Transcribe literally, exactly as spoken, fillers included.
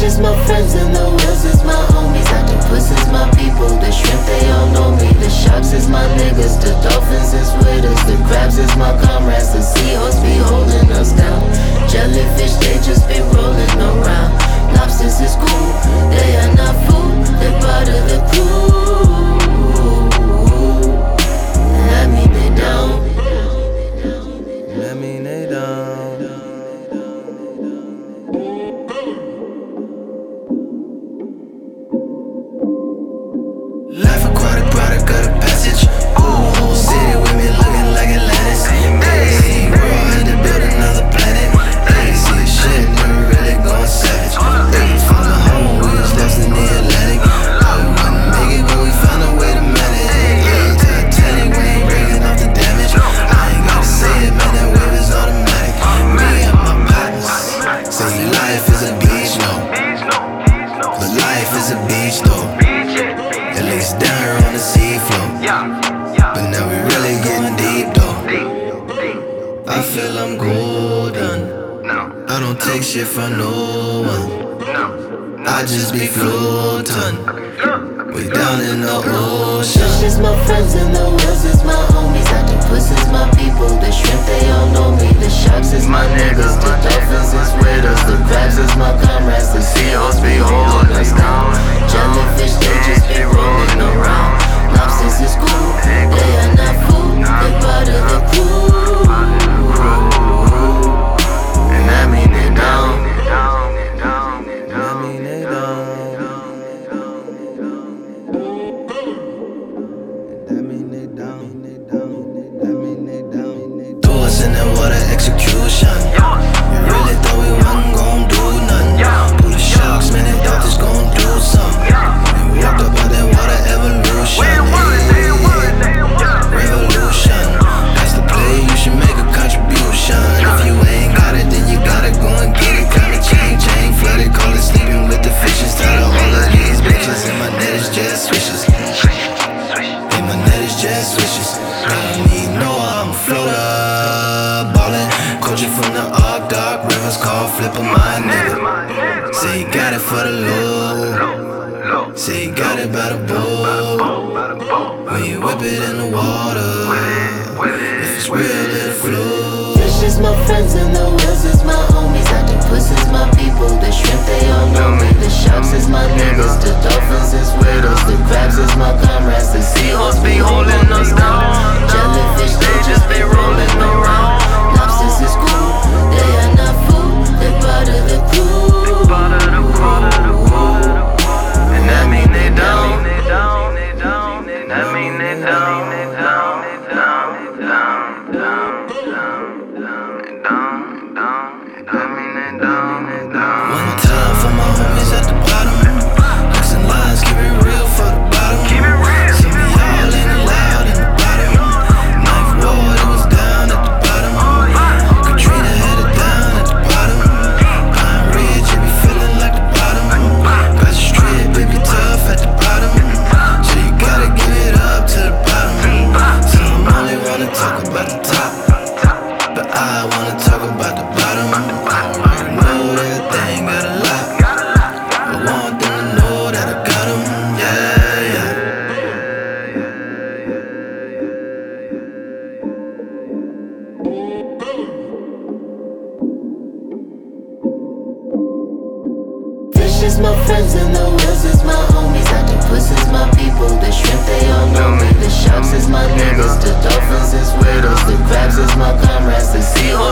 is my friends and the whales is my homies. Octopus is my people, the shrimp they all know me. The sharks is my niggas, the dolphins is with us. The crabs is my comrades, the seahorse be holding us down. Jellyfish they just be rolling around. Lobsters is cool, they are not food, they're part of the crew. That mean they down. That mean they down. Life aquatic product of the passage. Ooh, city with me looking like Atlantis. Hey, world had to build another planet. Hey, see shit, never really going savage. Hey, found a home, we was lost in the Atlantic. Oh, we wouldn't make it, but we found a way to manage. Hey, Titanic, we ain't breaking off the damage. I ain't gotta say it, man, that wave is automatic. Me and my partners say life is a beach, no. But life is a beach, though. At least down here on the seafloor. But now we really getting deep though. I feel I'm golden. I don't take shit from no one. I just be floating. We down in the ocean. Fish is my friends and the whales is my homies. Octopus is my people, the shrimp they all know me. The sharks is my niggas, the dolphins is with us. The crabs is my comrades, the seahorse be holding us down. Jellyfish they just be rolling around. Lobsters is cool, they are not food, they part of the crew. And that mean they down. That mean they down. That mean they down. That mean they down. Threw us in that water, execution. We really thought we wasn't gon' do nothing. Pull the sharks, man, they thought this gon' do something. We walked up out that water, evolution. Revolution. That's the play, you should make a contribution. If you ain't got it, then you gotta go and get it. Climate change ain't flooded, call it sleeping with the fishes. Tired of all of these bitches, and my net is just swishes. And my net is just swishes. I don't need no, I'm a floater, ballin'. Coaching from the arc, dark rivers called flipper, my nigga. Say you got it for the low. Say you got it by the boat. When you whip it in the water, if it's real, it'll flow. Fish is my friends and the whales is my homies. Octopus is my people, the shrimp they all know me. The sharks is my niggas, the dolphins is with us. The crabs is my comrades, the seahorse be holding us down. Jellyfish they just be rolling around. Lobsters is cool, they are not food, they part of the crew. And that mean they down. That mean they down. One time for my homies at the bottom. Hooks and lines, keep it real for the bottom. See me all in the loud in the bottom. Ninth ward, it was down at the bottom. Katrina had it down at the bottom. Pine Ridge, it be feeling like the bottom. Got the street, baby, tough at the bottom. So you gotta give it up to the bottom. Some only wanna talk about the top, but I wanna talk about the bottom. I know that they ain't got a lot. I want them to know that I got them, yeah, yeah. Fish is my friends and the whales is my homies. Octopus is my people, the shrimp they all know me. The sharks is my niggas, the dolphins is with us. The crabs is my comrades, the seahorse